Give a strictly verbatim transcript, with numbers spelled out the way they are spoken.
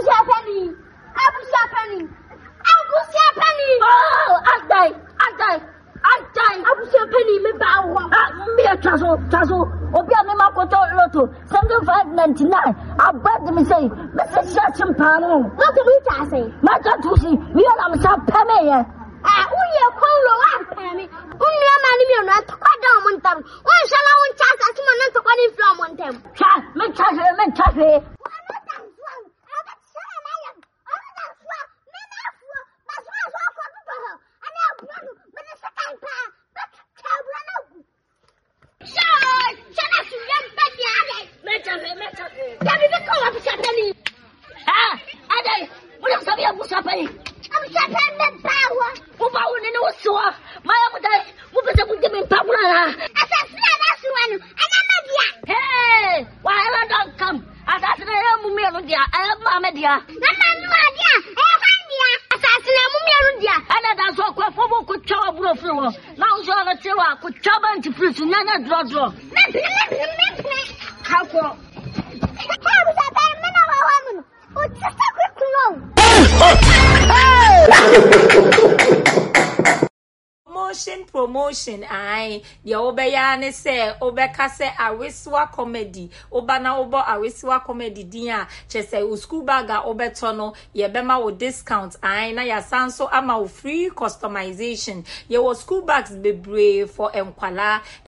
Abusia penny. Abusia penny. Abusia penny. Oh, I die. I die. I die. Abusia penny me bow. Me a chasso, chasso. Obia me makoto loto. seventy-five ninety-nine. I bet me say, Mister Shachim Pano. Not to reach I say. My Tatusi, we are on some penny. Ah, we are colo one penny. Only a man you not to cut down on them. One shall I want chance at one to one in from on them. Chat, me chat, me chat. Promotion, promotion, aye. The Obayane say, Obeka say, Ariswa comedy, Obana Obo Ariswa comedy, dia, Chese, Uskubaga, Obetono, Yebema with discounts, aye, na ya sanso ama free customization. Ye was school bags be brave for Enkwala.